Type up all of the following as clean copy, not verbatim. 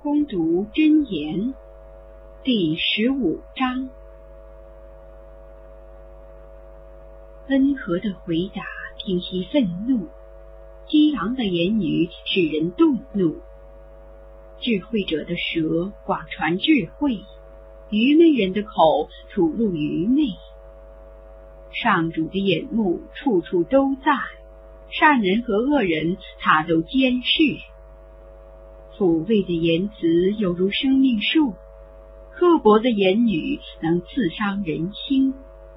攻读真言第15章。温和的回答平息愤怒，激昂的言语使人动怒。智慧者的舌广传智慧，愚昧人的口吐露愚昧。上主的眼目处处都在，善人和恶人他都监视。抚慰的言辞犹如生命树，刻薄的言语能刺伤人心。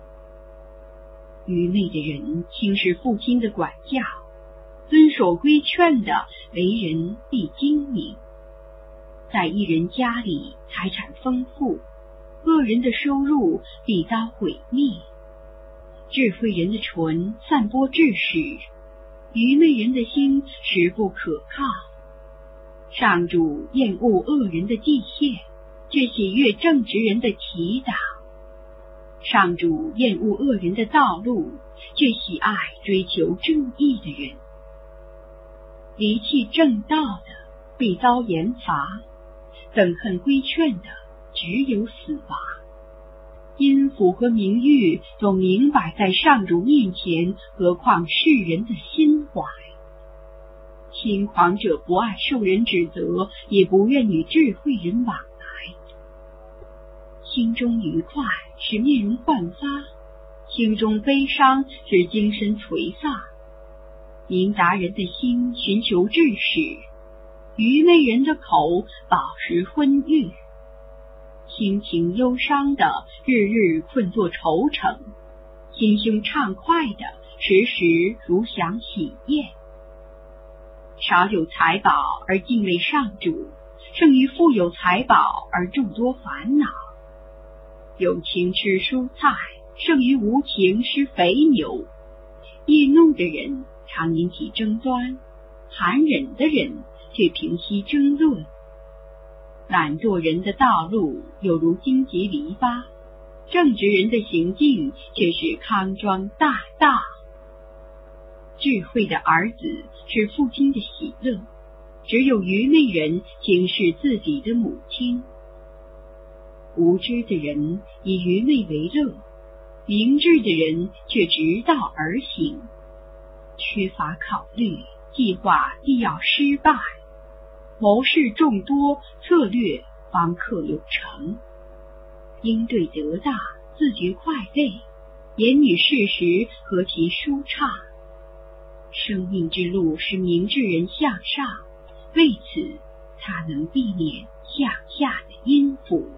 愚昧的人轻视父亲的管教，遵守规劝的为人必精明。在一人家里财产丰富，恶人的收入必遭毁灭。智慧人的唇散播智识，愚昧人的心实不可靠。上主厌恶恶人的祭献，却喜悦正直人的祈祷。上主厌恶恶人的道路，却喜爱追求正义的人。离弃正道的必遭严罚，憎恨规劝的只有死亡。阴府和名誉都明摆在上主面前，何况世人的心怀。轻狂者不爱受人指责，也不愿与智慧人往来。心中愉快使面容焕发，心中悲伤使精神垂丧。明达人的心寻求知识，愚昧人的口饱食昏欲。心情忧伤的日日困作愁城，心胸畅快的时时如享喜宴。少有财宝而敬畏上主，胜于富有财宝而众多烦恼。有情吃蔬菜，胜于无情吃肥牛。易怒的人常引起争端，寒忍的人却平息争论。懒惰人的道路有如荆棘篱笆，正直人的行径却是康庄大道。智慧的儿子是父亲的喜乐，只有愚昧人轻视自己的母亲。无知的人以愚昧为乐，明智的人却直道而行。缺乏考虑，计划必要失败。谋士众多，策略方可有成。应对得当，自觉快慰，言语事实何其舒畅。生命之路是明智人向上，为此他能避免向下的阴府。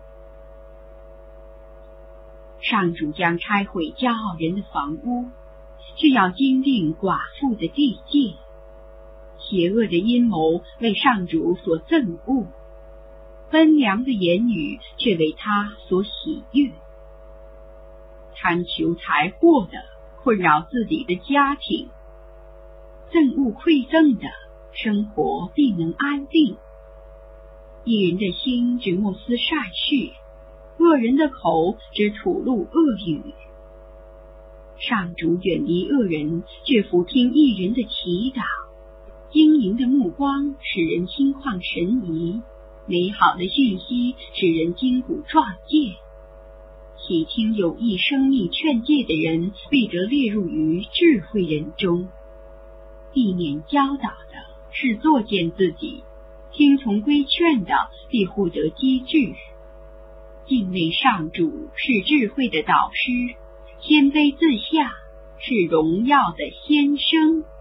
上主将拆毁骄傲人的房屋，却要经定寡妇的地界。邪恶的阴谋为上主所憎恶，温良的言语却为他所喜悦。贪求财货的困扰自己的家庭，憎恶馈赠的生活必能安定。一人的心只默思善事，恶人的口只吐露恶语。上主远离恶人，却俯听一人的祈祷。精灵的目光使人心旷神怡，美好的讯息使人筋骨壮健。喜听有益生命劝诫的人，必得列入于智慧人中。避免教导的是作践自己，听从规劝的必获得机智。敬畏上主是智慧的导师，谦卑自下是荣耀的先生。